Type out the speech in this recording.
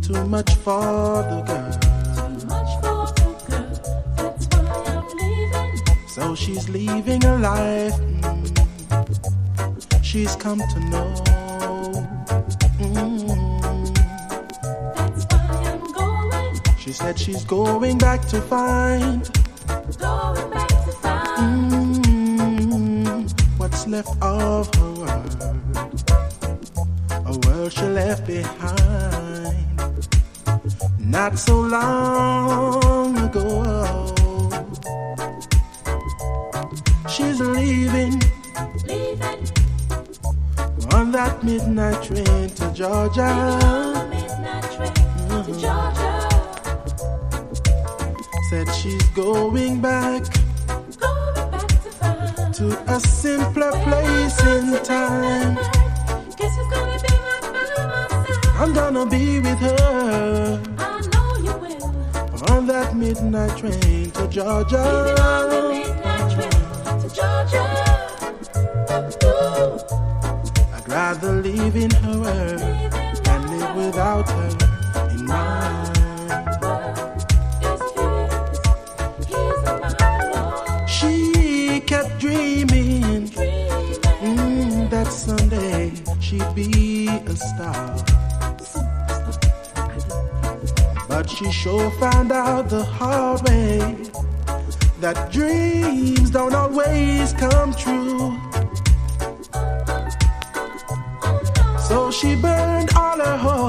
Too much for the girl. That's why I'm leaving. So she's leaving her life. She's come to know. That's why I'm going. She said she's going back to find. Going back to find. What's left of her world. A world she left behind. Not so long ago. She's leaving on that midnight train to Georgia. Said she's going back to a simpler place in time. Guess who's gonna be right by my side? I'm gonna be with her I know you will. on that midnight train to Georgia. Leaving on the midnight train to Georgia. Ooh. I'd rather live in her world than live without her in mine. She kept dreaming that someday she'd be a star. But she sure found out the hard way that dreams don't always come true. So she burned all her hopes